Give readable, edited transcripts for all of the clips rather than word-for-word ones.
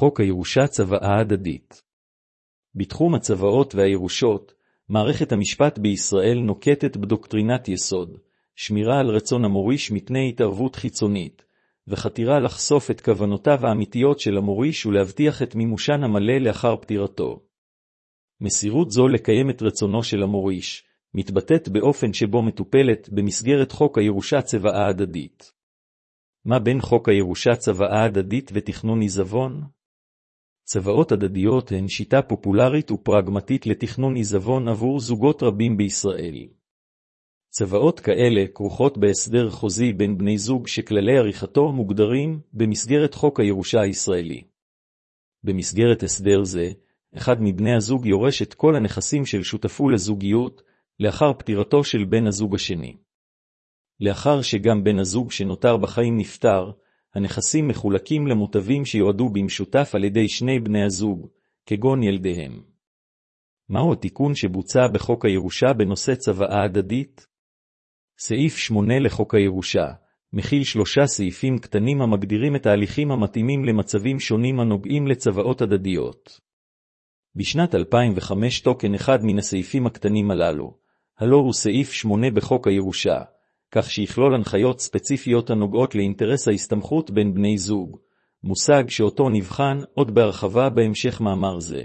חוק הירושה צוואה הדדית. בתחום הצוואות והירושות, מערכת המשפט בישראל נוקטת בדוקטרינת יסוד, שמירה על רצון המוריש מפני התערבות חיצונית, וחתירה לחשוף את כוונותיו האמיתיות של המוריש ולהבטיח את מימושן המלא לאחר פטירתו. מסירות זו לקיים את רצונו של המוריש, מתבטאת באופן שבו מטופלת במסגרת חוק הירושה צוואה הדדית. מה בין חוק הירושה צוואה הדדית ותכנון עיזבון? צוואות הדדיות הן שיטה פופולרית ופרגמטית לתכנון עיזבון עבור זוגות רבים בישראל. צוואות כאלה כרוכות בהסדר חוזי בין בני זוג שכללי עריכתו מוגדרים במסגרת חוק הירושה הישראלי. במסגרת הסדר זה, אחד מבני הזוג יורש את כל הנכסים של שותפו לזוגיות לאחר פטירתו של בן הזוג השני. לאחר שגם בן הזוג שנותר בחיים נפטר, הנכסים מחולקים למוטבים שיועדו במשותף על ידי שני בני הזוג, כגון ילדיהם. מהו התיקון שבוצע בחוק הירושה בנושא צוואה הדדית? סעיף 8 לחוק הירושה מכיל 3 סעיפים קטנים המגדירים את ההליכים המתאימים למצבים שונים הנוגעים לצוואות הדדיות. בשנת 2005 תוקן אחד מן הסעיפים הקטנים הללו, הלא הוא סעיף 8 בחוק הירושה, כך שיכלול הנחיות ספציפיות הנוגעות לאינטרס ההסתמכות בין בני זוג, מושג שאותו נבחן עוד בהרחבה בהמשך מאמר זה.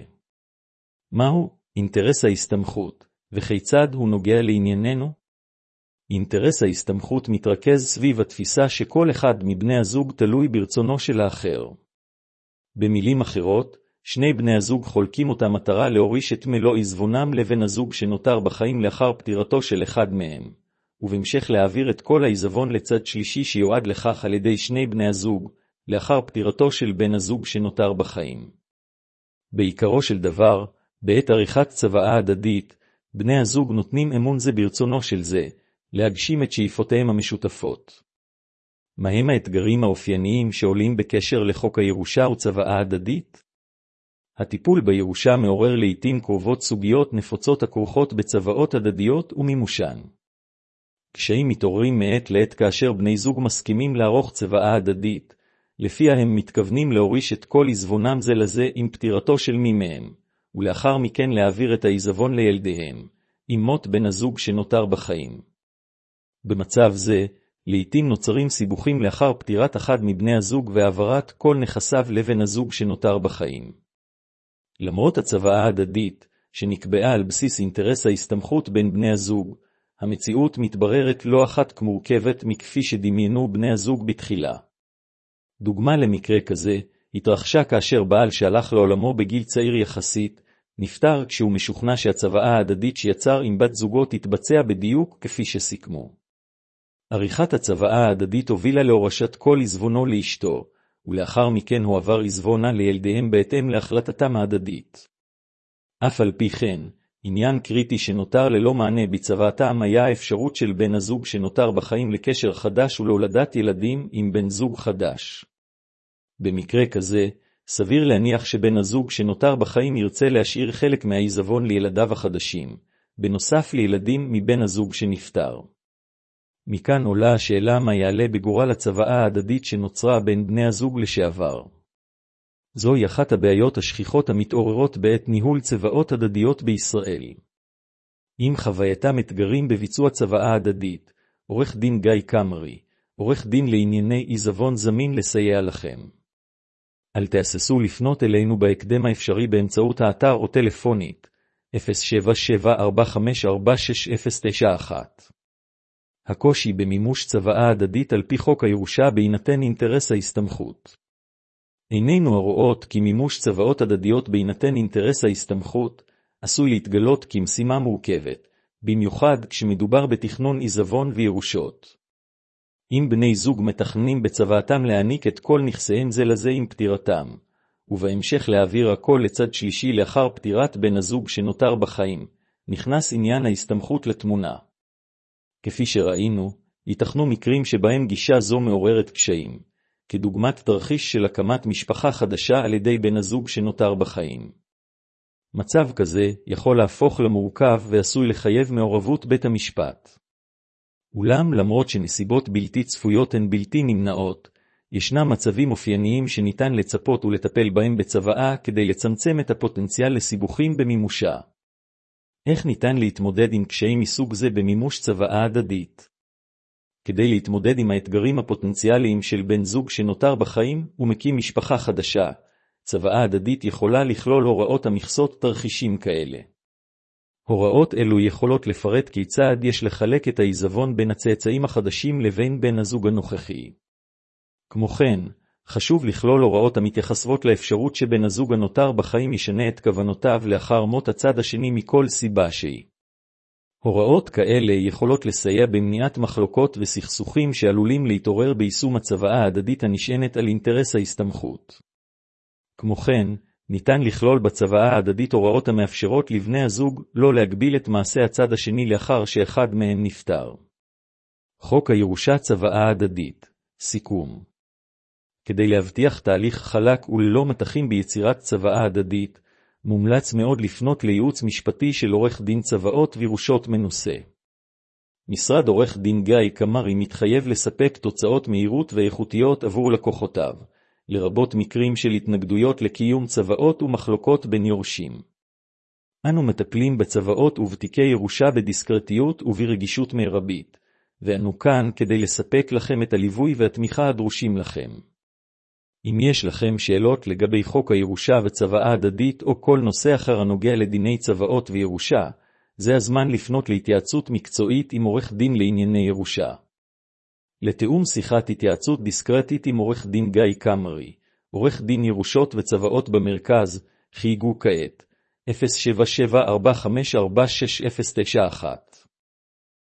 מהו אינטרס ההסתמכות, וכיצד הוא נוגע לענייננו? אינטרס ההסתמכות מתרכז סביב התפיסה שכל אחד מבני הזוג תלוי ברצונו של האחר. במילים אחרות, שני בני הזוג חולקים אותה מטרה להוריש את מלוא עיזבונם לבן הזוג שנותר בחיים לאחר פטירתו של אחד מהם, ובהמשך להעביר את כל העיזבון לצד שלישי שיועד לכך על ידי שני בני הזוג, לאחר פטירתו של בן הזוג שנותר בחיים. בעיקרו של דבר, בעת עריכת צוואה הדדית, בני הזוג נותנים אמון זה ברצונו של זה, להגשים את שאיפותיהם המשותפות. מהם האתגרים האופייניים שעולים בקשר לחוק הירושה וצוואה הדדית? הטיפול בירושה מעורר לעתים קרובות סוגיות נפוצות הכרוכות בצוואות הדדיות ומימושן. קשיים מתעוררים מעת לעת כאשר בני זוג מסכימים לערוך צוואה הדדית, לפיה הם מתכוונים להוריש את כל עיזבונם זה לזה עם פטירתו של מי מהם, ולאחר מכן להעביר את העיזבון לילדיהם, עם מות בן הזוג שנותר בחיים. במצב זה, לעתים נוצרים סיבוכים לאחר פטירת אחד מבני הזוג והעברת כל נכסיו לבן הזוג שנותר בחיים. למרות הצוואה הדדית, שנקבעה על בסיס אינטרס ההסתמכות בין בני הזוג, המציאות מתבררת לא אחת כמורכבת מכפי שדמיינו בני הזוג בתחילה. דוגמה למקרה כזה, התרחשה כאשר בעל שהלך לעולמו בגיל צעיר יחסית, נפטר כשהוא משוכנע שהצוואה ההדדית שיצר עם בת זוגו תתבצע בדיוק כפי שסיכמו. עריכת הצוואה ההדדית הובילה להורשת כל עיזבונו לאשתו, ולאחר מכן הועבר עיזבונה לילדיהם בהתאם להחלטתם ההדדית. אף על פי כן, עניין קריטי שנותר ללא מענה בצוואתם היה האפשרות של בן הזוג שנותר בחיים לקשר חדש ולהולדת ילדים עם בן זוג חדש. במקרה כזה, סביר להניח שבן הזוג שנותר בחיים ירצה להשאיר חלק מהעיזבון לילדיו החדשים, בנוסף לילדים מבן הזוג שנפטר. מכאן עולה השאלה מה יעלה בגורל הצוואה ההדדית שנוצרה בין בני הזוג לשעבר. זוהי אחת הבעיות השכיחות המתעוררות בעת ניהול צוואות הדדיות בישראל. עם חווייתם אתגרים בביצוע צוואה הדדית, עורך דין גיא קמרי, עורך דין לענייני עיזבון זמין לסייע לכם. אל תהססו לפנות אלינו בהקדם האפשרי באמצעות האתר או טלפונית 07745469091. הקושי במימוש צוואה הדדית על פי חוק הירושה בהינתן אינטרס ההסתמכות. עינינו הרואות כי מימוש צוואות הדדיות בהינתן אינטרס ההסתמכות עשוי להתגלות כמשימה מורכבת, במיוחד כשמדובר בתכנון עיזבון וירושות. אם בני זוג מתכננים בצוואתם להעניק את כל נכסיהם זה לזה עם פטירתם, ובהמשך להעביר הכל לצד שלישי לאחר פטירת בן הזוג שנותר בחיים, נכנס עניין ההסתמכות לתמונה. כפי שראינו, ייתכנו מקרים שבהם גישה זו מעוררת קשיים, כדוגמת תרחיש של הקמת משפחה חדשה על ידי בן הזוג שנותר בחיים. מצב כזה יכול להפוך למורכב ועשוי לחייב מעורבות בית המשפט. אולם למרות שנסיבות בלתי צפויות הן בלתי נמנעות, ישנם מצבים אופייניים שניתן לצפות ולטפל בהם בצוואה כדי לצמצם את הפוטנציאל לסיבוכים במימושה. איך ניתן להתמודד עם קשיים מסוג זה במימוש צוואה הדדית? כדי להתמודד עם האתגרים הפוטנציאליים של בן זוג שנותר בחיים ומקים משפחה חדשה, צוואה הדדית יכולה לכלול הוראות המכסות תרחישים כאלה. הוראות אלו יכולות לפרט כיצד יש לחלק את העיזבון בין הצאצאים החדשים לבין בן הזוג הנוכחי. כמו כן, חשוב לכלול הוראות המתייחסות לאפשרות שבן הזוג הנותר בחיים ישנה את כוונותיו לאחר מות הצד השני מכל סיבה שהיא. הוראות כאלה יכולות לסייע במניעת מחלוקות וסכסוכים שעלולים להתעורר ביישום הצוואה ההדדית הנשענת על אינטרס ההסתמכות. כמו כן, ניתן לכלול בצוואה ההדדית הוראות המאפשרות לבני הזוג לא להגביל את מעשה הצד השני לאחר שאחד מהם נפטר. חוק הירושה צוואה הדדית. סיכום. כדי להבטיח תהליך חלק וללא מתחים ביצירת צוואה הדדית, מומלץ מאוד לפנות לייעוץ משפטי של עורך דין צוואות וירושות מנוסה. משרד עורך דין גיא קמרי מתחייב לספק תוצאות מהירות ואיכותיות עבור לקוחותיו, לרבות מקרים של התנגדויות לקיום צוואות ומחלוקות בין יורשים. אנו מטפלים בצוואות ובתיקי ירושה בדיסקרטיות וברגישות מרבית, ואנו כאן כדי לספק לכם את הליווי והתמיכה הדרושים לכם. אם יש לכם שאלות לגבי חוק הירושה וצוואה הדדית או כל נושא אחר הנוגע לדיני צוואות וירושה, זה הזמן לפנות להתייעצות מקצועית עם עורך דין לענייני ירושה. לתאום שיחת התייעצות דיסקרטית עם עורך דין גיא קמרי, עורך דין ירושות וצוואות במרכז, חייגו כעת, 077-4546091.